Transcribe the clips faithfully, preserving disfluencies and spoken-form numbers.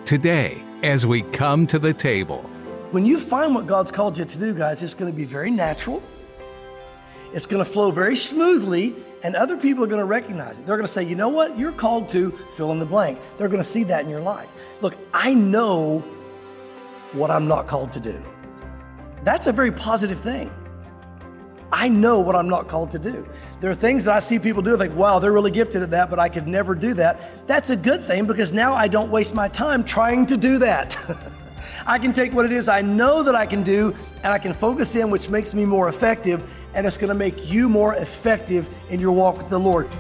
today as we come to the table. When you find what God's called you to do, guys, it's going to be very natural. It's going to flow very smoothly, and other people are going to recognize it. They're going to say, you know what? You're called to fill in the blank. They're going to see that in your life. Look, I know what I'm not called to do. That's a very positive thing. I know what I'm not called to do. There are things that I see people do, like, wow, they're really gifted at that, but I could never do that. That's a good thing, because now I don't waste my time trying to do that. I can take what it is I know that I can do, and I can focus in, which makes me more effective, and it's going to make you more effective in your walk with the Lord.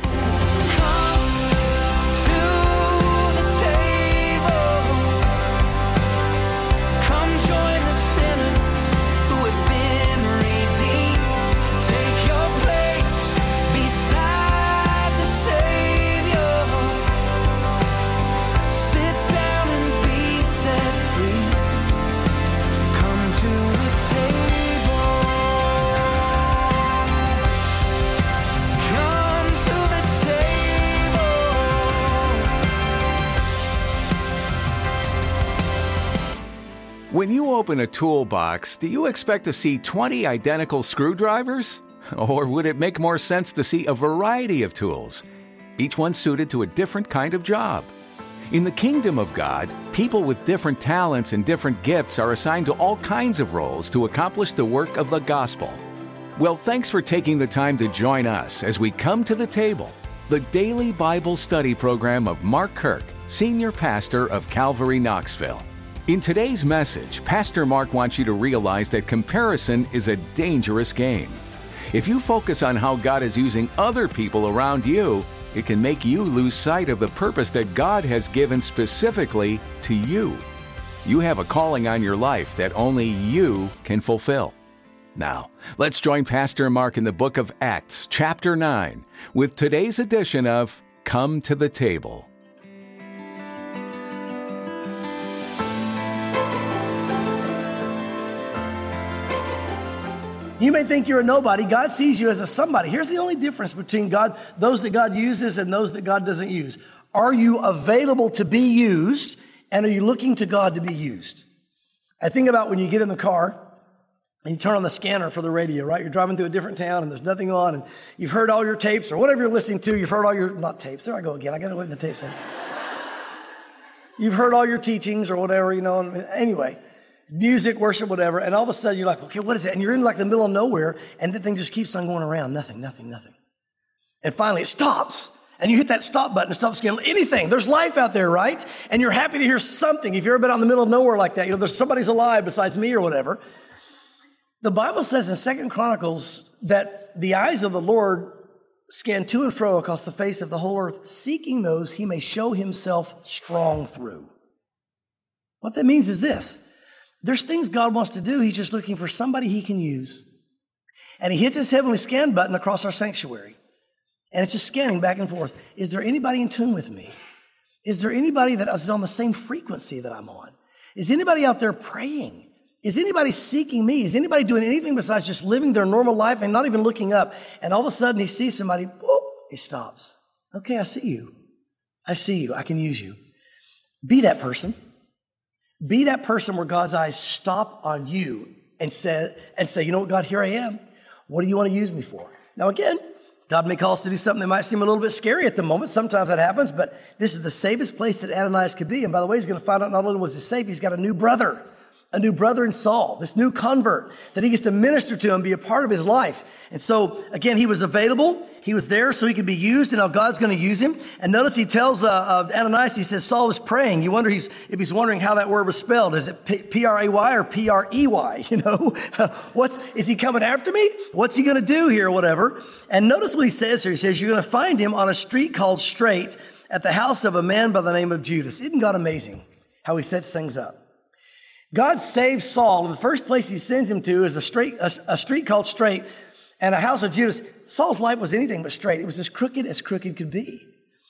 When you open a toolbox, do you expect to see twenty identical screwdrivers? Or would it make more sense to see a variety of tools, each one suited to a different kind of job? In the kingdom of God, people with different talents and different gifts are assigned to all kinds of roles to accomplish the work of the gospel. Well, thanks for taking the time to join us as we come to the table, the daily Bible study program of Mark Kirk, Senior Pastor of Calvary Knoxville. In today's message, Pastor Mark wants you to realize that comparison is a dangerous game. If you focus on how God is using other people around you, it can make you lose sight of the purpose that God has given specifically to you. You have a calling on your life that only you can fulfill. Now, let's join Pastor Mark in the book of Acts, chapter nine, with today's edition of Come to the Table. You may think you're a nobody. God sees you as a somebody. Here's the only difference between God, those that God uses and those that God doesn't use. Are you available to be used, and are you looking to God to be used? I think about when you get in the car and you turn on the scanner for the radio, right? You're driving through a different town and there's nothing on, and you've heard all your tapes or whatever you're listening to. You've heard all your, not tapes, there I go again. I got to wait the tapes in. You've heard all your teachings or whatever, you know. Anyway. Music, worship, whatever, and all of a sudden you're like, okay, what is it? And you're in like the middle of nowhere, and the thing just keeps on going around, nothing, nothing, nothing. And finally it stops, and you hit that stop button, it stops getting anything. There's life out there, right? And you're happy to hear something. If you've ever been out in the middle of nowhere like that, you know, there's somebody's alive besides me or whatever. The Bible says in Second Chronicles that the eyes of the Lord scan to and fro across the face of the whole earth, seeking those he may show himself strong through. What that means is this. There's things God wants to do. He's just looking for somebody he can use. And he hits his heavenly scan button across our sanctuary. And it's just scanning back and forth. Is there anybody in tune with me? Is there anybody that is on the same frequency that I'm on? Is anybody out there praying? Is anybody seeking me? Is anybody doing anything besides just living their normal life and not even looking up? And all of a sudden he sees somebody, whoop, he stops. Okay, I see you. I see you. I can use you. Be that person. Be that person where God's eyes stop on you and say, and say, you know what, God, here I am. What do you want to use me for? Now, again, God may call us to do something that might seem a little bit scary at the moment. Sometimes that happens, but this is the safest place that Ananias could be. And by the way, he's going to find out not only was he safe, he's got a new brother, a new brother in Saul, this new convert that he gets to minister to and be a part of his life. And so, again, he was available. He was there so he could be used, and now God's going to use him. And notice he tells uh, uh, Ananias, he says, Saul is praying. You wonder he's, if he's wondering how that word was spelled. Is it P R A Y or P R E Y? You know, what's, is he coming after me? What's he going to do here or whatever? And notice what he says here. He says, you're going to find him on a street called Straight at the house of a man by the name of Judas. Isn't God amazing how he sets things up? God saves Saul, and the first place he sends him to is a, straight, a, a street called Straight and a house of Judas. Saul's life was anything but straight. It was as crooked as crooked could be.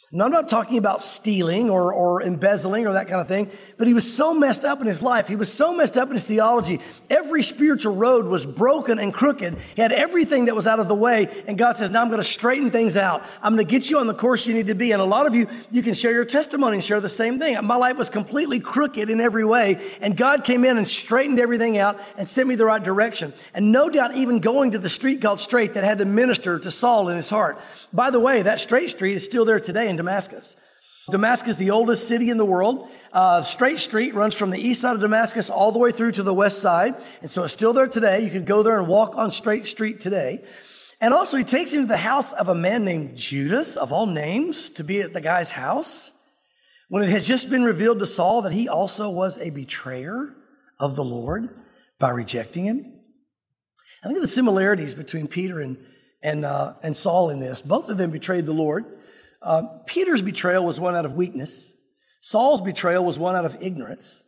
Now, I'm not talking about stealing or, or embezzling or that kind of thing, but he was so messed up in his life. He was so messed up in his theology. Every spiritual road was broken and crooked. He had everything that was out of the way. And God says, now I'm going to straighten things out. I'm going to get you on the course you need to be. And a lot of you, you can share your testimony and share the same thing. My life was completely crooked in every way. And God came in and straightened everything out and sent me the right direction. And no doubt even going to the street called Straight that had to minister to Saul in his heart. By the way, that Straight Street is still there today in Damascus. Damascus, the oldest city in the world. Uh, Straight Street runs from the east side of Damascus all the way through to the west side. And so it's still there today. You can go there and walk on Straight Street today. And also he takes him to the house of a man named Judas, of all names, to be at the guy's house, when it has just been revealed to Saul that he also was a betrayer of the Lord by rejecting him. I think of the similarities between Peter and And, uh, and Saul in this. Both of them betrayed the Lord. Uh, Peter's betrayal was one out of weakness. Saul's betrayal was one out of ignorance.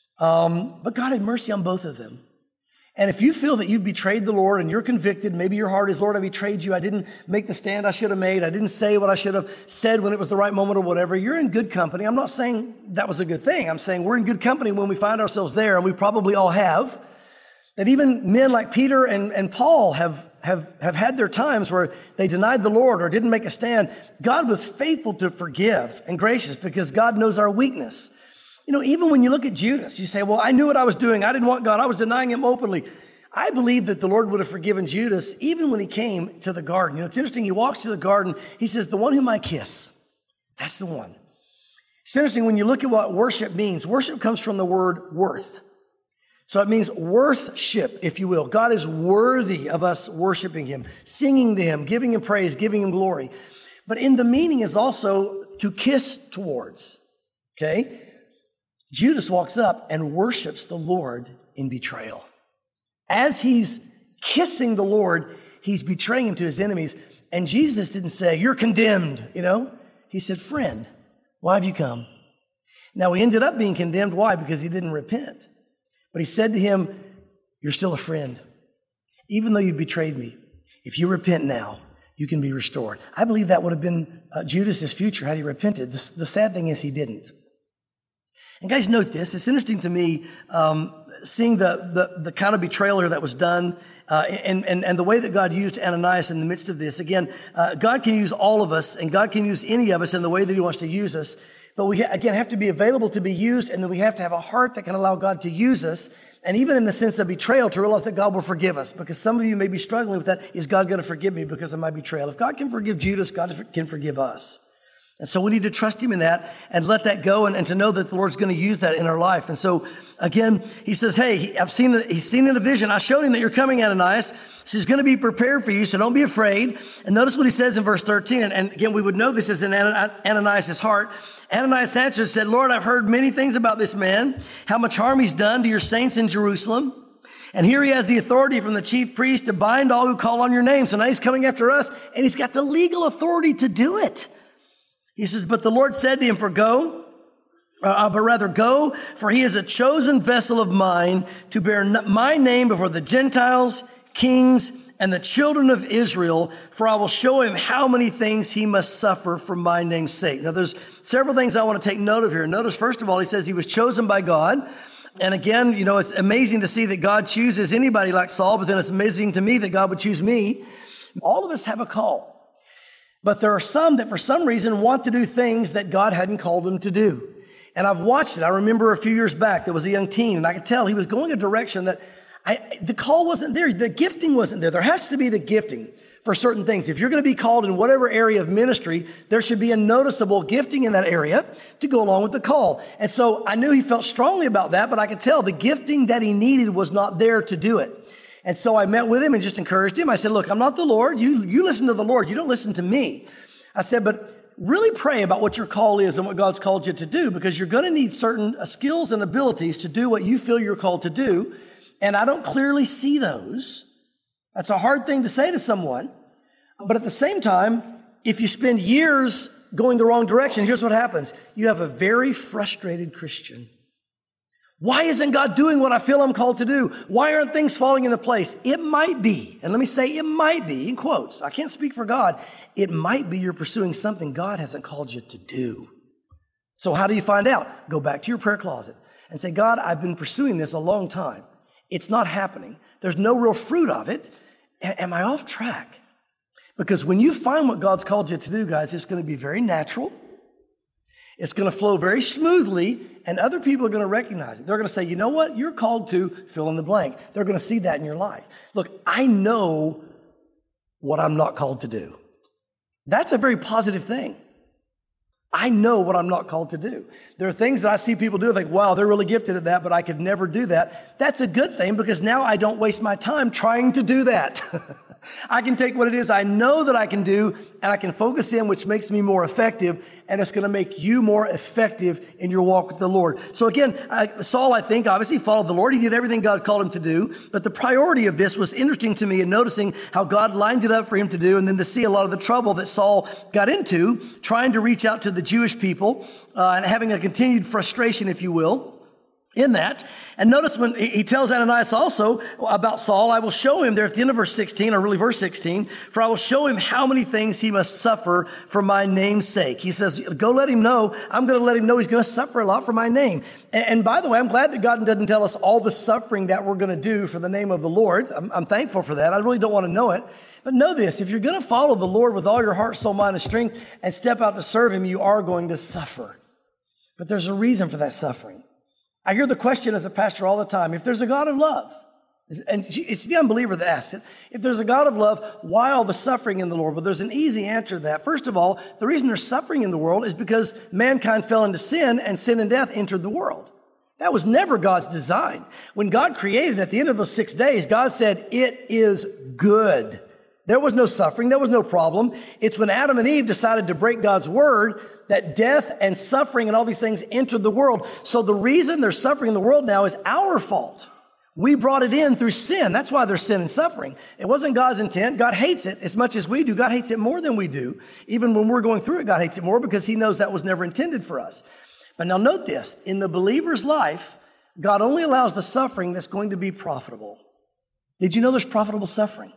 Um, but God had mercy on both of them. And if you feel that you've betrayed the Lord and you're convicted, maybe your heart is, Lord, I betrayed you. I didn't make the stand I should have made. I didn't say what I should have said when it was the right moment or whatever. You're in good company. I'm not saying that was a good thing. I'm saying we're in good company when we find ourselves there, and we probably all have. That even men like Peter and, and Paul have, have, have had their times where they denied the Lord or didn't make a stand. God was faithful to forgive and gracious because God knows our weakness. You know, even when you look at Judas, you say, well, I knew what I was doing. I didn't want God. I was denying him openly. I believe that the Lord would have forgiven Judas even when he came to the garden. You know, it's interesting. He walks to the garden. He says, the one whom I kiss, that's the one. It's interesting when you look at what worship means. Worship comes from the word worth. So it means worthship, if you will. God is worthy of us worshiping him, singing to him, giving him praise, giving him glory. But in the meaning is also to kiss towards, okay? Judas walks up and worships the Lord in betrayal. As he's kissing the Lord, he's betraying him to his enemies. And Jesus didn't say, you're condemned, you know? He said, friend, why have you come? Now, he ended up being condemned. Why? Because he didn't repent. But he said to him, you're still a friend. Even though you've betrayed me, if you repent now, you can be restored. I believe that would have been uh, Judas's future had he repented. The, the sad thing is he didn't. And guys, note this. It's interesting to me um, seeing the, the, the kind of betrayal here that was done uh, and, and, and the way that God used Ananias in the midst of this. Again, uh, God can use all of us, and God can use any of us in the way that he wants to use us. But we, again, have to be available to be used, and then we have to have a heart that can allow God to use us. And even in the sense of betrayal, to realize that God will forgive us. Because some of you may be struggling with that. Is God going to forgive me because of my betrayal? If God can forgive Judas, God can forgive us. And so we need to trust him in that and let that go, and, and to know that the Lord's going to use that in our life. And so, again, he says, hey, I've seen, he's seen in a vision. I showed him that you're coming, Ananias. So he's going to be prepared for you, so don't be afraid. And notice what he says in verse thirteen. And, and again, we would know this is in Ananias' heart. Ananias answered and said, Lord, I've heard many things about this man, how much harm he's done to your saints in Jerusalem. And here he has the authority from the chief priest to bind all who call on your name. So now he's coming after us, and he's got the legal authority to do it. He says, but the Lord said to him, for go, uh, but rather go, for he is a chosen vessel of mine to bear my name before the Gentiles, kings, and the children of Israel, for I will show him how many things he must suffer for my name's sake. Now, there's several things I want to take note of here. Notice, first of all, he says he was chosen by God. And again, you know, it's amazing to see that God chooses anybody like Saul, but then it's amazing to me that God would choose me. All of us have a call. But there are some that for some reason want to do things that God hadn't called them to do. And I've watched it. I remember a few years back, there was a young teen, and I could tell he was going a direction that I, the call wasn't there. The gifting wasn't there. There has to be the gifting for certain things. If you're going to be called in whatever area of ministry, there should be a noticeable gifting in that area to go along with the call. And so I knew he felt strongly about that, but I could tell the gifting that he needed was not there to do it. And so I met with him and just encouraged him. I said, look, I'm not the Lord. You, you listen to the Lord. You don't listen to me. I said, but really pray about what your call is and what God's called you to do, because you're going to need certain skills and abilities to do what you feel you're called to do. And I don't clearly see those. That's a hard thing to say to someone. But at the same time, if you spend years going the wrong direction, here's what happens. You have a very frustrated Christian. Why isn't God doing what I feel I'm called to do? Why aren't things falling into place? It might be, and let me say it might be, in quotes, I can't speak for God, it might be you're pursuing something God hasn't called you to do. So how do you find out? Go back to your prayer closet and say, God, I've been pursuing this a long time. It's not happening. There's no real fruit of it. A- am I off track? Because when you find what God's called you to do, guys, it's going to be very natural. It's going to flow very smoothly, and other people are going to recognize it. They're going to say, you know what? You're called to fill in the blank. They're going to see that in your life. Look, I know what I'm not called to do. That's a very positive thing. I know what I'm not called to do. There are things that I see people do. I think, wow, they're really gifted at that, but I could never do that. That's a good thing because now I don't waste my time trying to do that. I can take what it is I know that I can do and I can focus in, which makes me more effective, and it's going to make you more effective in your walk with the Lord. So again, I, Saul, I think, obviously followed the Lord. He did everything God called him to do, but the priority of this was interesting to me in noticing how God lined it up for him to do, and then to see a lot of the trouble that Saul got into trying to reach out to the Jewish people uh, and having a continued frustration, if you will, in that. And notice when he tells Ananias also about Saul, I will show him there at the end of verse sixteen, or really verse sixteen, for I will show him how many things he must suffer for my name's sake. He says, go let him know. I'm going to let him know he's going to suffer a lot for my name. And, and by the way, I'm glad that God doesn't tell us all the suffering that we're going to do for the name of the Lord. I'm, I'm thankful for that. I really don't want to know it. But know this, if you're going to follow the Lord with all your heart, soul, mind, and strength and step out to serve him, you are going to suffer. But there's a reason for that suffering. I hear the question as a pastor all the time, if there's a God of love, and it's the unbeliever that asks it, if there's a God of love, why all the suffering in the Lord? Well, there's an easy answer to that. First of all, the reason there's suffering in the world is because mankind fell into sin and sin and death entered the world. That was never God's design. When God created at the end of those six days, God said, it is good. There was no suffering. There was no problem. It's when Adam and Eve decided to break God's word that death and suffering and all these things entered the world. So the reason there's suffering in the world now is our fault. We brought it in through sin. That's why there's sin and suffering. It wasn't God's intent. God hates it as much as we do. God hates it more than we do. Even when we're going through it, God hates it more because he knows that was never intended for us. But now note this. In the believer's life, God only allows the suffering that's going to be profitable. Did you know there's profitable suffering?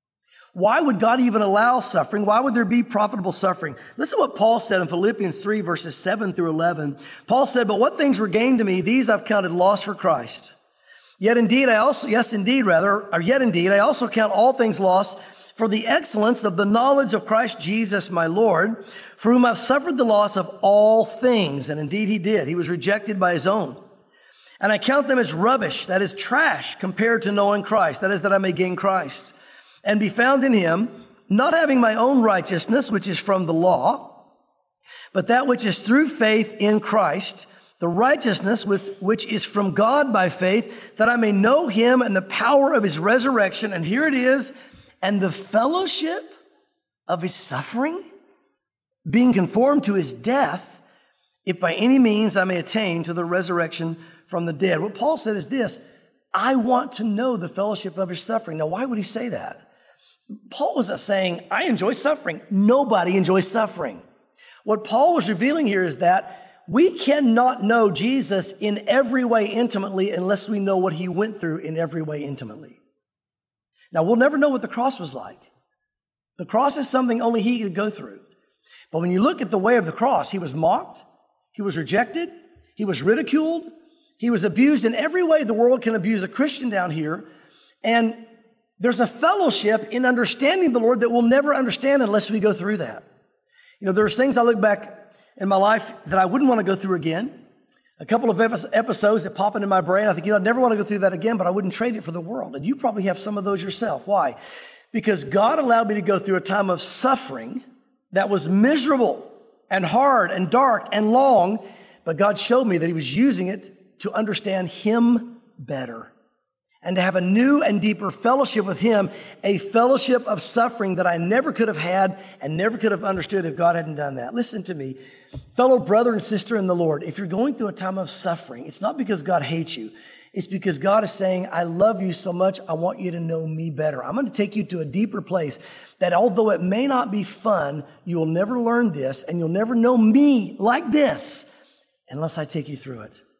Why would God even allow suffering? Why would there be profitable suffering? Listen to what Paul said in Philippians three, verses seven through eleven. Paul said, but what things were gained to me, these I've counted loss for Christ. Yet indeed, I also, yes, indeed, rather, or yet indeed, I also count all things loss for the excellence of the knowledge of Christ Jesus, my Lord, for whom I've suffered the loss of all things. And indeed he did. He was rejected by his own. And I count them as rubbish, that is trash, compared to knowing Christ. That is, that I may gain Christ and be found in him, not having my own righteousness, which is from the law, but that which is through faith in Christ, the righteousness with, which is from God by faith, that I may know him and the power of his resurrection. And here it is, and the fellowship of his suffering, being conformed to his death, if by any means I may attain to the resurrection from the dead. What Paul said is this, I want to know the fellowship of his suffering. Now, why would he say that? Paul wasn't saying, I enjoy suffering. Nobody enjoys suffering. What Paul was revealing here is that we cannot know Jesus in every way intimately unless we know what he went through in every way intimately. Now, we'll never know what the cross was like. The cross is something only he could go through. But when you look at the way of the cross, he was mocked, he was rejected, he was ridiculed, he was abused in every way the world can abuse a Christian down here. And there's a fellowship in understanding the Lord that we'll never understand unless we go through that. You know, there's things I look back in my life that I wouldn't want to go through again. A couple of episodes that pop into my brain. I think, you know, I'd never want to go through that again, but I wouldn't trade it for the world. And you probably have some of those yourself. Why? Because God allowed me to go through a time of suffering that was miserable and hard and dark and long, but God showed me that he was using it to understand him better and to have a new and deeper fellowship with him, a fellowship of suffering that I never could have had and never could have understood if God hadn't done that. Listen to me, fellow brother and sister in the Lord. If you're going through a time of suffering, it's not because God hates you. It's because God is saying, I love you so much, I want you to know me better. I'm going to take you to a deeper place that although it may not be fun, you will never learn this and you'll never know me like this unless I take you through it.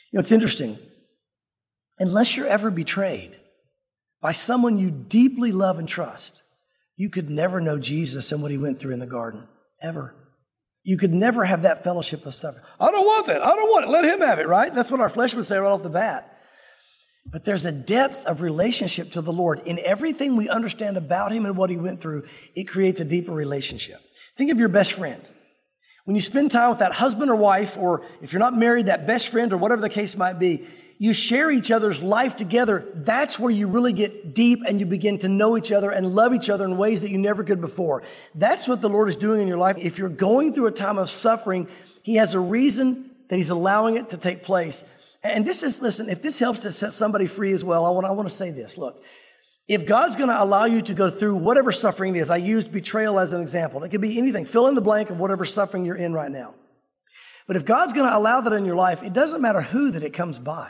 You know, it's interesting. Unless you're ever betrayed by someone you deeply love and trust, you could never know Jesus and what he went through in the garden, ever. You could never have that fellowship of suffering. I don't want that. I don't want it. Let him have it, right? That's what our flesh would say right off the bat. But there's a depth of relationship to the Lord. In everything we understand about him and what he went through, it creates a deeper relationship. Think of your best friend. When you spend time with that husband or wife, or if you're not married, that best friend or whatever the case might be, you share each other's life together. That's where you really get deep and you begin to know each other and love each other in ways that you never could before. That's what the Lord is doing in your life. If you're going through a time of suffering, he has a reason that he's allowing it to take place. And this is, listen, if this helps to set somebody free as well, I want, I want to say this. Look, if God's going to allow you to go through whatever suffering it is, I used betrayal as an example. It could be anything. Fill in the blank of whatever suffering you're in right now. But if God's going to allow that in your life, it doesn't matter who that it comes by.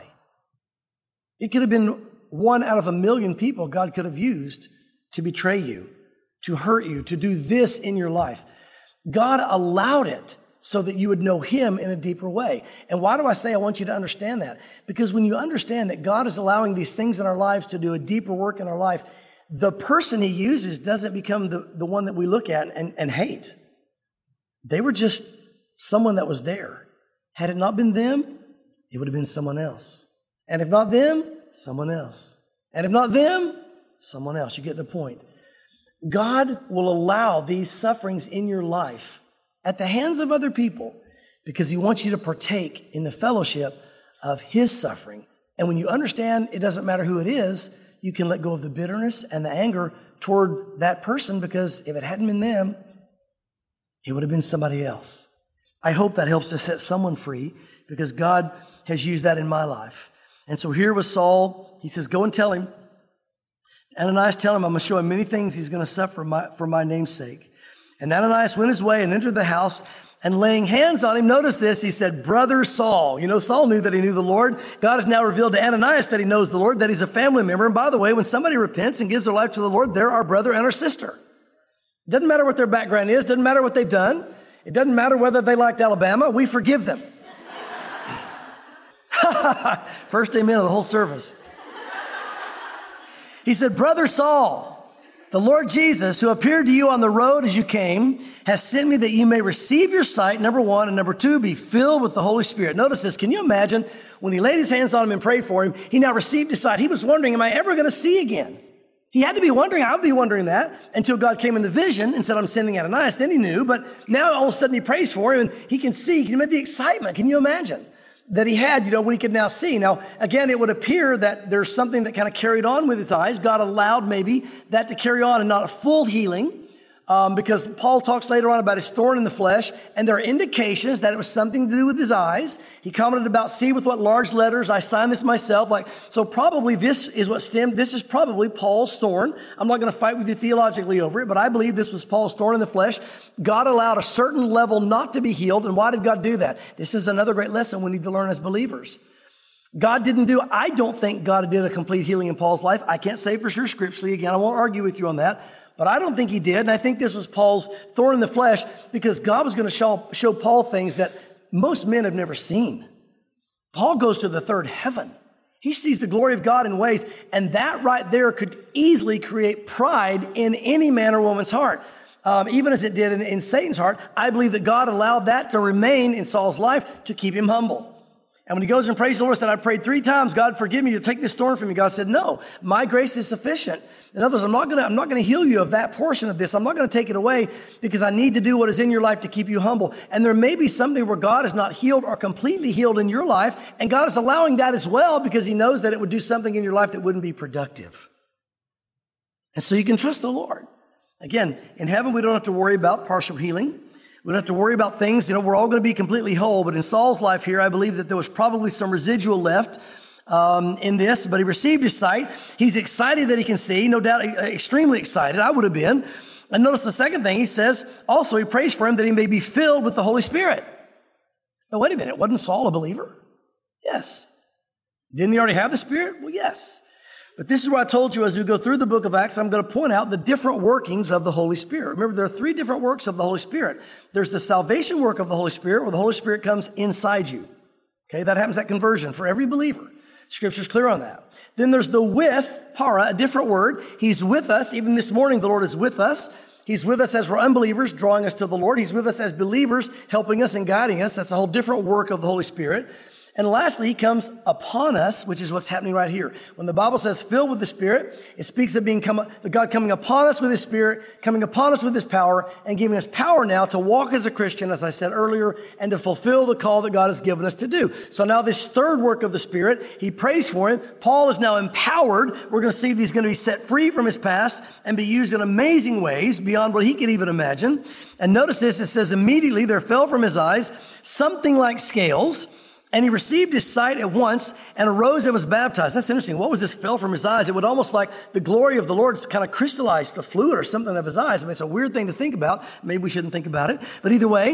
It could have been one out of a million people God could have used to betray you, to hurt you, to do this in your life. God allowed it so that you would know him in a deeper way. And why do I say I want you to understand that? Because when you understand that God is allowing these things in our lives to do a deeper work in our life, the person he uses doesn't become the, the one that we look at and, and hate. They were just someone that was there. Had it not been them, it would have been someone else. And if not them, someone else. And if not them, someone else. You get the point. God will allow these sufferings in your life at the hands of other people because he wants you to partake in the fellowship of his suffering. And when you understand it doesn't matter who it is, you can let go of the bitterness and the anger toward that person, because if it hadn't been them, it would have been somebody else. I hope that helps to set someone free, because God has used that in my life. And so here was Saul. He says, go and tell him. Ananias, tell him I'm going to show him many things he's going to suffer my, for my name's sake. And Ananias went his way and entered the house, and laying hands on him, notice this, he said, Brother Saul. You know, Saul knew that he knew the Lord. God has now revealed to Ananias that he knows the Lord, that he's a family member. And by the way, when somebody repents and gives their life to the Lord, they're our brother and our sister. It doesn't matter what their background is. Doesn't matter what they've done. It doesn't matter whether they liked Alabama. We forgive them. First amen of the whole service. He said, Brother Saul, the Lord Jesus, who appeared to you on the road as you came, has sent me that you may receive your sight, number one, and number two, be filled with the Holy Spirit. Notice this. Can you imagine when he laid his hands on him and prayed for him, he now received his sight. He was wondering, am I ever going to see again? He had to be wondering. I would be wondering that until God came in the vision and said, I'm sending Ananias. Then he knew, but now all of a sudden he prays for him and he can see. Can you imagine the excitement? Can you imagine that he had, you know, when he could now see? Now, again, it would appear that there's something that kind of carried on with his eyes. God allowed maybe that to carry on and not a full healing, um, because Paul talks later on about his thorn in the flesh, and there are indications that it was something to do with his eyes. He commented about, see with what large letters I sign this myself. Like, so probably this is what stemmed, this is probably Paul's thorn. I'm not going to fight with you theologically over it, but I believe this was Paul's thorn in the flesh. God allowed a certain level not to be healed. And why did God do that? This is another great lesson we need to learn as believers. God didn't do, I don't think God did a complete healing in Paul's life. I can't say for sure scripturally. Again, I won't argue with you on that. But I don't think he did. And I think this was Paul's thorn in the flesh, because God was going to show, show Paul things that most men have never seen. Paul goes to the third heaven. He sees the glory of God in ways, and that right there could easily create pride in any man or woman's heart. Um, even as it did in, in Satan's heart. I believe that God allowed that to remain in Saul's life to keep him humble. And when he goes and prays the Lord, said, I prayed three times, God, forgive me to take this thorn from me. God said, no, my grace is sufficient. In other words, I'm not going to, I'm not going to heal you of that portion of this. I'm not going to take it away, because I need to do what is in your life to keep you humble. And there may be something where God is not healed or completely healed in your life. And God is allowing that as well, because he knows that it would do something in your life that wouldn't be productive. And so you can trust the Lord. Again, in heaven, we don't have to worry about partial healing. We don't have to worry about things. You know, we're all going to be completely whole. But in Saul's life here, I believe that there was probably some residual left um, in this. But he received his sight. He's excited that he can see. No doubt, extremely excited. I would have been. And notice the second thing he says, also he prays for him that he may be filled with the Holy Spirit. Now, wait a minute. Wasn't Saul a believer? Yes. Didn't he already have the Spirit? Well, yes. But this is what I told you as we go through the book of Acts. I'm going to point out the different workings of the Holy Spirit. Remember, there are three different works of the Holy Spirit. There's the salvation work of the Holy Spirit, where the Holy Spirit comes inside you. Okay, that happens at conversion for every believer. Scripture's clear on that. Then there's the with, para, a different word. He's with us. Even this morning, the Lord is with us. He's with us as we're unbelievers, drawing us to the Lord. He's with us as believers, helping us and guiding us. That's a whole different work of the Holy Spirit. And lastly, he comes upon us, which is what's happening right here. When the Bible says filled with the Spirit, it speaks of being come, the God coming upon us with his Spirit, coming upon us with his power, and giving us power now to walk as a Christian, as I said earlier, and to fulfill the call that God has given us to do. So now this third work of the Spirit, he prays for him. Paul is now empowered. We're going to see that he's going to be set free from his past and be used in amazing ways beyond what he could even imagine. And notice this, it says, immediately there fell from his eyes something like scales, and he received his sight at once and arose and was baptized. That's interesting. What was this fell from his eyes? It would almost like the glory of the Lord kind of crystallized the fluid or something of his eyes. I mean, it's a weird thing to think about. Maybe we shouldn't think about it. But either way,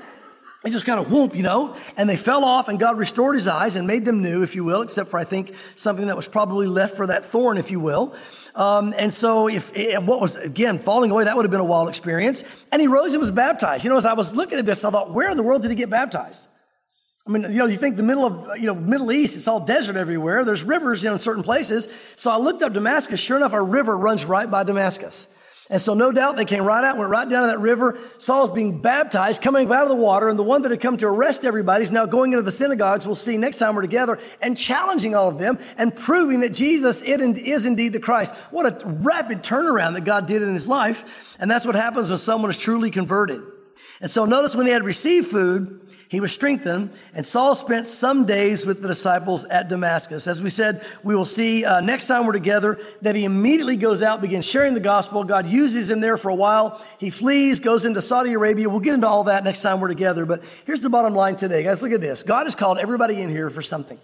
it just kind of whoomp, you know, and they fell off and God restored his eyes and made them new, if you will, except for, I think, something that was probably left for that thorn, if you will. Um, and so if what was, again, falling away, that would have been a wild experience. And he rose and was baptized. You know, as I was looking at this, I thought, where in the world did he get baptized? I mean, you know, you think the middle of, you know, Middle East, it's all desert everywhere. There's rivers, you know, in certain places. So I looked up Damascus. Sure enough, a river runs right by Damascus. And so no doubt they came right out, went right down to that river. Saul's being baptized, coming out of the water. And the one that had come to arrest everybody is now going into the synagogues, we'll see next time we're together, and challenging all of them and proving that Jesus is indeed the Christ. What a rapid turnaround that God did in his life. And that's what happens when someone is truly converted. And so notice when he had received food, he was strengthened, and Saul spent some days with the disciples at Damascus. As we said, we will see uh, next time we're together that he immediately goes out, begins sharing the gospel. God uses him there for a while. He flees, goes into Saudi Arabia. We'll get into all that next time we're together. But here's the bottom line today. Guys, look at this. God has called everybody in here for something.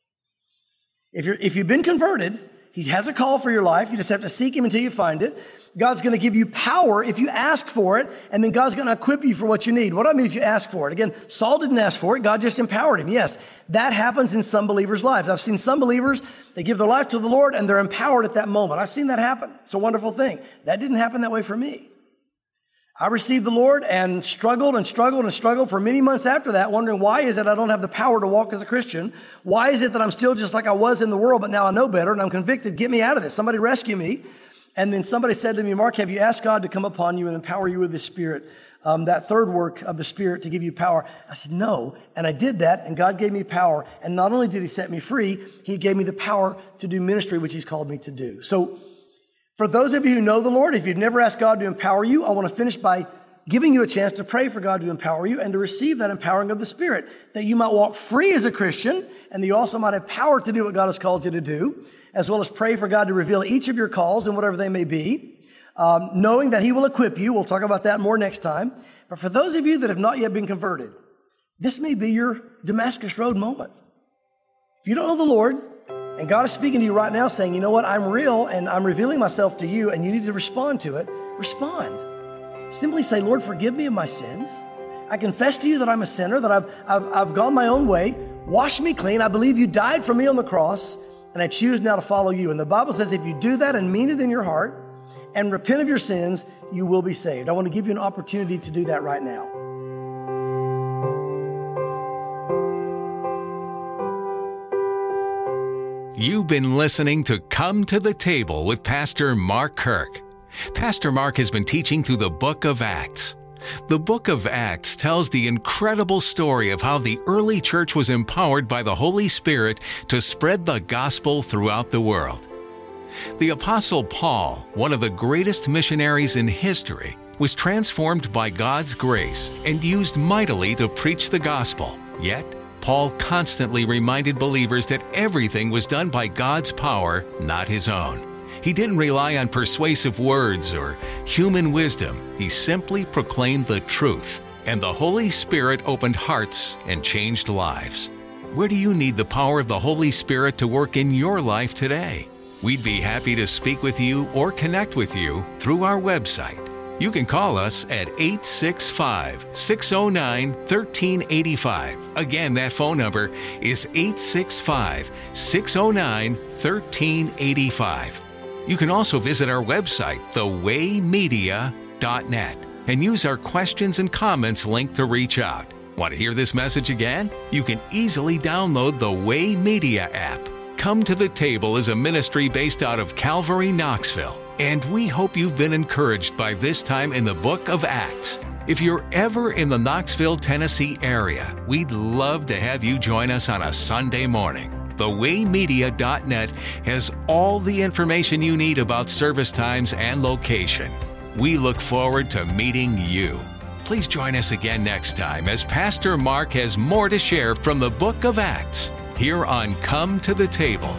If you're, if you've been converted, he has a call for your life. You just have to seek him until you find it. God's going to give you power if you ask for it, and then God's going to equip you for what you need. What do I mean if you ask for it? Again, Saul didn't ask for it. God just empowered him. Yes, that happens in some believers' lives. I've seen some believers, they give their life to the Lord, and they're empowered at that moment. I've seen that happen. It's a wonderful thing. That didn't happen that way for me. I received the Lord and struggled and struggled and struggled for many months after that, wondering why is it I don't have the power to walk as a Christian? Why is it that I'm still just like I was in the world, but now I know better and I'm convicted? Get me out of this. Somebody rescue me. And then somebody said to me, Mark, have you asked God to come upon you and empower you with the Spirit, um, that third work of the Spirit to give you power? I said, no. And I did that, and God gave me power. And not only did he set me free, he gave me the power to do ministry, which he's called me to do. So for those of you who know the Lord, if you've never asked God to empower you, I want to finish by giving you a chance to pray for God to empower you and to receive that empowering of the Spirit, that you might walk free as a Christian, and that you also might have power to do what God has called you to do, as well as pray for God to reveal each of your calls and whatever they may be, um, knowing that he will equip you. We'll talk about that more next time. But for those of you that have not yet been converted, this may be your Damascus Road moment. If you don't know the Lord, and God is speaking to you right now saying, you know what, I'm real and I'm revealing myself to you and you need to respond to it, respond. Simply say, Lord, forgive me of my sins. I confess to you that I'm a sinner, that I've, I've, I've gone my own way. Wash me clean. I believe you died for me on the cross, and I choose now to follow you. And the Bible says if you do that and mean it in your heart and repent of your sins, you will be saved. I want to give you an opportunity to do that right now. You've been listening to Come to the Table with Pastor Mark Kirk. Pastor Mark has been teaching through the book of Acts. The book of Acts tells the incredible story of how the early church was empowered by the Holy Spirit to spread the gospel throughout the world. The Apostle Paul, one of the greatest missionaries in history, was transformed by God's grace and used mightily to preach the gospel. Yet, Paul constantly reminded believers that everything was done by God's power, not his own. He didn't rely on persuasive words or human wisdom. He simply proclaimed the truth, and the Holy Spirit opened hearts and changed lives. Where do you need the power of the Holy Spirit to work in your life today? We'd be happy to speak with you or connect with you through our website. You can call us at eight six five, six zero nine, one three eight five. Again, that phone number is eight six five, six zero nine, one three eight five. You can also visit our website, the way media dot net, and use our questions and comments link to reach out. Want to hear this message again? You can easily download the Way Media app. Come to the Table is a ministry based out of Calvary, Knoxville, and we hope you've been encouraged by this time in the book of Acts. If you're ever in the Knoxville, Tennessee area, we'd love to have you join us on a Sunday morning. the way media dot net has all the information you need about service times and location. We look forward to meeting you. Please join us again next time as Pastor Mark has more to share from the book of Acts here on Come to the Table.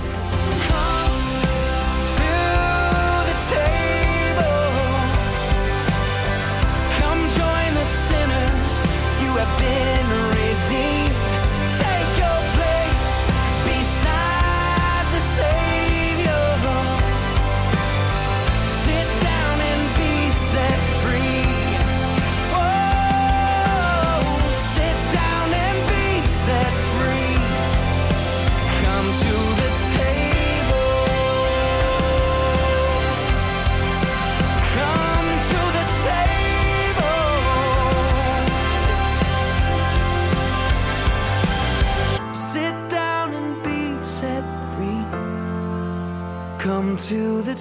Come to the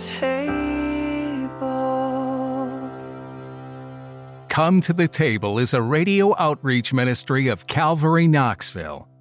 table. Come to the Table is a radio outreach ministry of Calvary, Knoxville.